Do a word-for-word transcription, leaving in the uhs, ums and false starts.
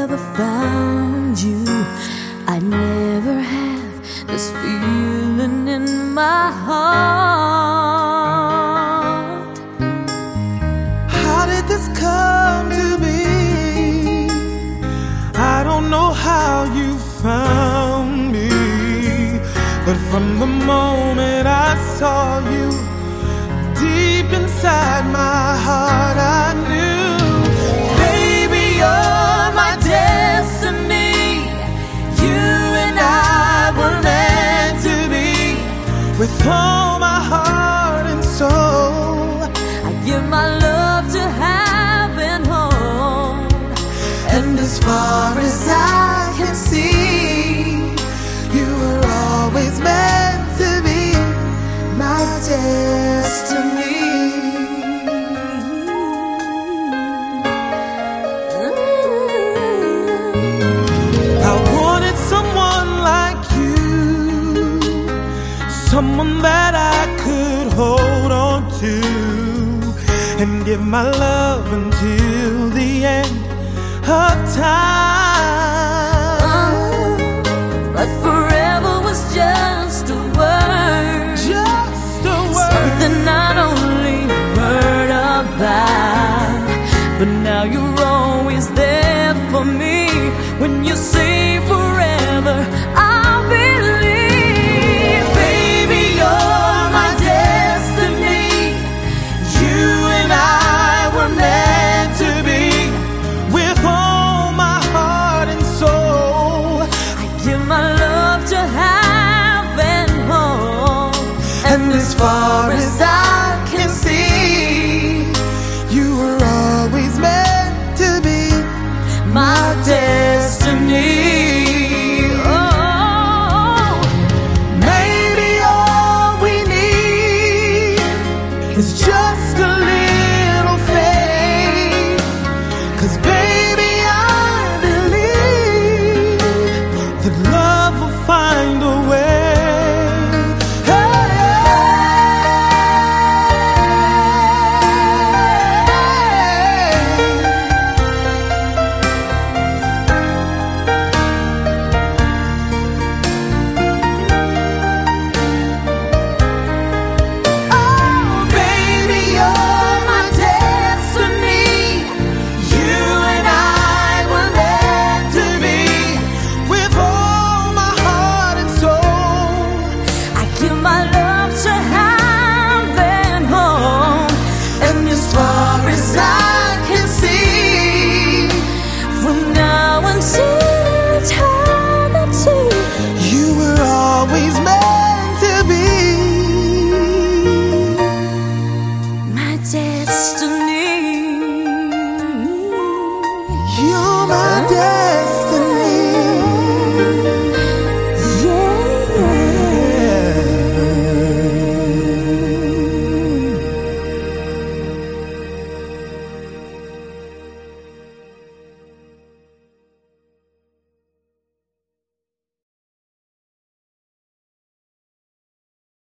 ever found you, I never have this feeling in my heart. How did this come to be? I don't know how you found me, but from the moment I saw you, deep inside my heart I knew, baby, you're my destiny. You and I were meant to be. with all my heart and soul. I give my love to heaven home, And as far as I can see, you were always meant to be my destiny. I wanted someone like you, someone that I could hold on to and give my love until the end of time. but forever was just a word, Just a word. something I'd only heard about. But now you're always there for me. When you say forever, I'll believe. Baby, you're my destiny. You and I were meant to be. With all my heart and soul, I give my love to heaven home, and as far as I can see, you were always meant to be my destiny. Oh, maybe all we need is just a little faith. 'Cause baby, I believe that love will find a way. Hey, oh, baby, you're my destiny. You and I were meant to be. With all my heart and soul, I give my love to heaven home, and as far as I can see, from now until eternity. you were always meant to be My destiny.